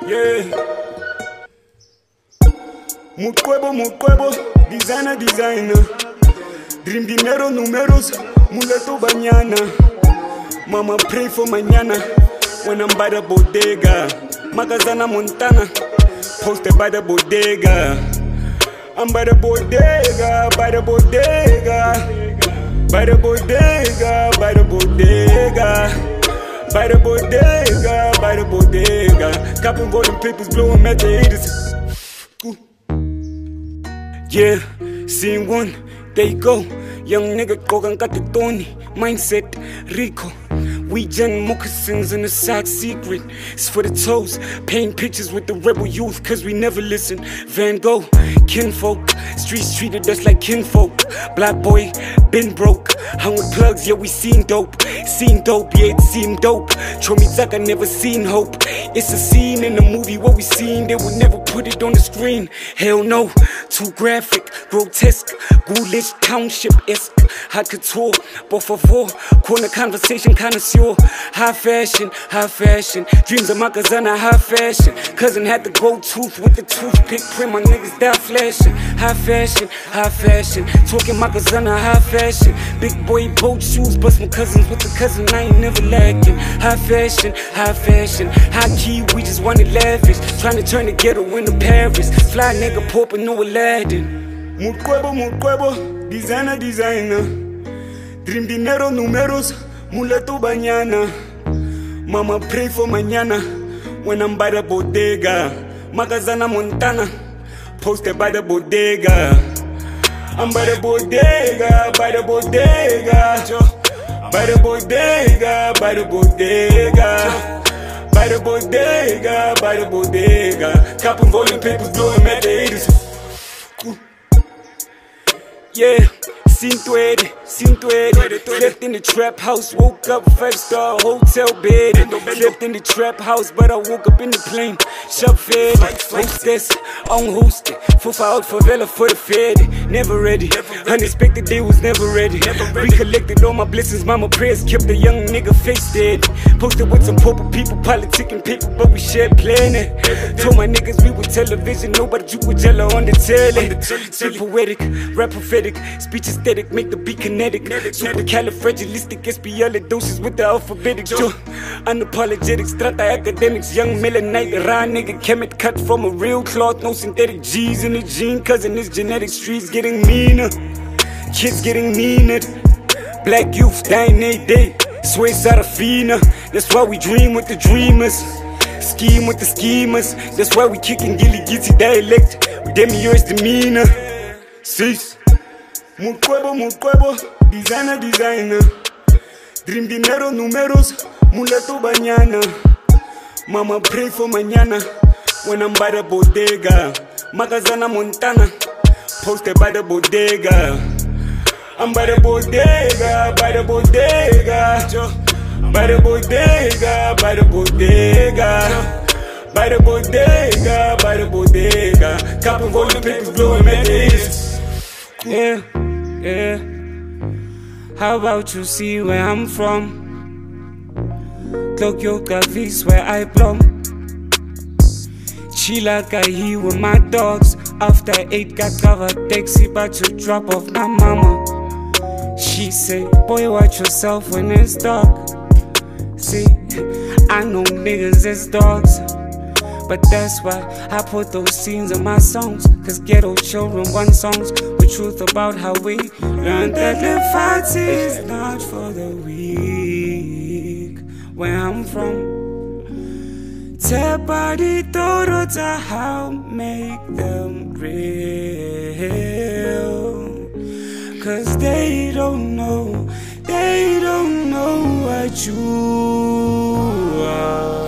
Yeah. Mukwebo, designer. Dream dinero, números, muleto bañana. Mama pray for mañana. When I'm by the bodega. Magazana Montana. Posted by the bodega. I'm by the bodega, by the bodega. By the bodega, by the bodega. By the bodega, by the bodega. Copping golden papers, blowing at the haters. Yeah, scene one, there you go. Young nigga Kogan got the Tony mindset, Rico. We gen moccasins in the side secret. It's for the toes. Paint pictures with the rebel youth, cause we never listen. Van Gogh, kinfolk. Streets treated us like kinfolk. Black boy, been broke. Hung with plugs, yeah, we seen dope. Seen dope, yeah, it seemed dope. Chomizaka never seen hope. It's a scene in the movie what we seen. They would never put it on the screen. Hell no, too graphic, grotesque. Ghoulish, township-esque. Hot couture, por favor. Corner conversation, connoisseur. High fashion, high fashion. Dreams of Makazana, high fashion. Cousin had the gold tooth with the toothpick print. My niggas down flashing. High fashion, high fashion. Talking Makazana, high fashion. Big boy boat shoes, bust my cousins with the cousin. I ain't never lacking. High fashion, high fashion. High key, we just wanted lavish. Trying to turn the ghetto into Paris. Fly nigga, poor but no Aladdin. Mukwebo, designer. Dream dinero, números. Muleto bañana. Mama pray for mañana. When I'm by the bodega. Magazana Montana. Posted by the bodega. I'm by the bodega, by the bodega. By the bodega, by the bodega. By the bodega, by the bodega. Copping golden papers, blowing at the haters. Yeah. Sintuere. Slept in the trap house, woke up 5-star hotel bed. Slept in the trap house, but I woke up in the plane. Shop fed, hostess, on hosted. Fufa out favela for the fed. Never ready, unexpected day was never ready. Recollected all my blessings, mama prayers kept the young nigga face dead. Posted with some poor people, politicking people, but we shared planet. Told my niggas we were television, nobody you would jello on the telly. Speak poetic, rap prophetic, speech aesthetic, make the beat kinetic. Supercalifragilisticexpialidocious with the alphabetic. Unapologetic, strata academics, young Melanite, raw nigga, chemist cut from a real cloth, no synthetic G's in the gene, cause in this genetic streets getting meaner. Kids getting meaner. Black youth dying every day. Swear Sarafina. That's why we dream with the dreamers. Scheme with the schemers. That's why we kicking gilly gitty dialect. We demiurge demeanor. Cease. Mukwebo, designer. Dream dinero, números, muleto bañana. Mama pray for mañana. When I'm by the bodega. Magazana Montana. Posted by the bodega. I'm by the bodega, by the bodega. By the bodega, by the bodega. By the bodega, by the bodega. Copping golden papers, blowing at the haters. Yeah. How about you see where I'm from? Tokyo Cafe where I belong. Chila Kahi with my dogs. After 8 got covered taxi about to drop off my mama. She said, boy watch yourself when it's dark. See, I know niggas is dogs. But that's why I put those scenes in my songs. Cause ghetto children want songs with truth about how we learned that life is not for the weak. Where I'm from, Tebadi Toro to how make them real. Cause they don't know what you are.